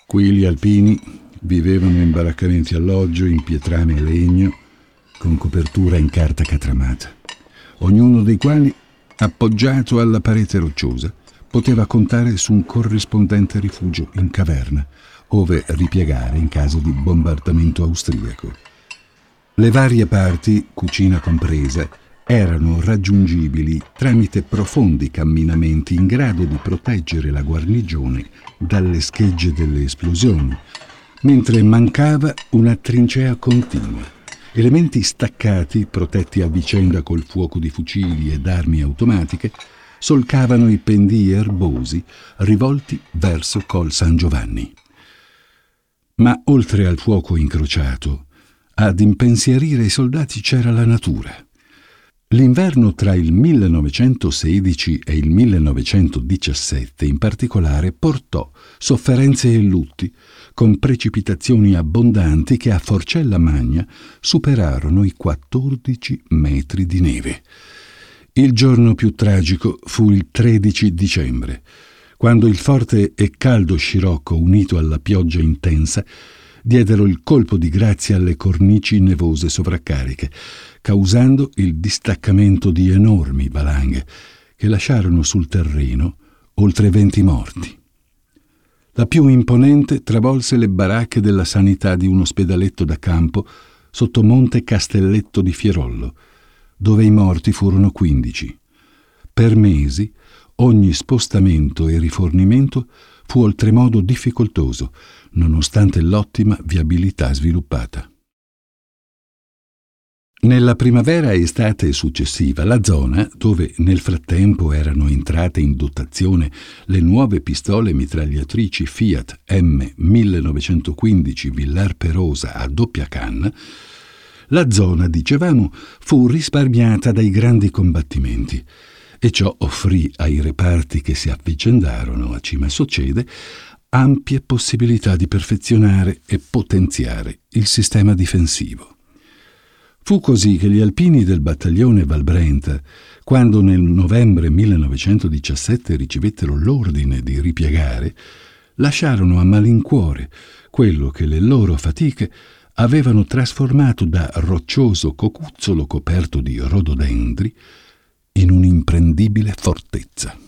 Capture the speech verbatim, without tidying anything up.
Qui gli alpini vivevano in baraccamenti alloggio in pietrame e legno, con copertura in carta catramata, ognuno dei quali, appoggiato alla parete rocciosa, poteva contare su un corrispondente rifugio in caverna, ove ripiegare in caso di bombardamento austriaco. Le varie parti, cucina compresa, erano raggiungibili tramite profondi camminamenti in grado di proteggere la guarnigione dalle schegge delle esplosioni, mentre mancava una trincea continua, elementi staccati, protetti a vicenda col fuoco di fucili ed armi automatiche, solcavano i pendii erbosi rivolti verso Col San Giovanni. Ma oltre al fuoco incrociato, ad impensierire i soldati c'era la natura. L'inverno tra il millenovecentosedici e il millenovecentodiciassette in particolare portò sofferenze e lutti, con precipitazioni abbondanti che a Forcella Magna superarono i quattordici metri di neve. Il giorno più tragico fu il tredici dicembre, quando il forte e caldo scirocco unito alla pioggia intensa diedero il colpo di grazia alle cornici nevose sovraccariche, causando il distaccamento di enormi valanghe che lasciarono sul terreno oltre venti morti. La più imponente travolse le baracche della sanità di un ospedaletto da campo sotto Monte Castelletto di Fierollo, dove i morti furono quindici. Per mesi ogni spostamento e rifornimento fu oltremodo difficoltoso, nonostante l'ottima viabilità sviluppata. Nella primavera e estate successiva, la zona, dove nel frattempo erano entrate in dotazione le nuove pistole mitragliatrici Fiat M millenovecentoquindici Villar Perosa a doppia canna, la zona, dicevamo, fu risparmiata dai grandi combattimenti, e ciò offrì ai reparti che si avvicendarono a Cima Socede ampie possibilità di perfezionare e potenziare il sistema difensivo. Fu così che gli alpini del battaglione Valbrenta, quando nel novembre millenovecentodiciassette ricevettero l'ordine di ripiegare, lasciarono a malincuore quello che le loro fatiche avevano trasformato da roccioso cocuzzolo coperto di rododendri in un'imprendibile fortezza.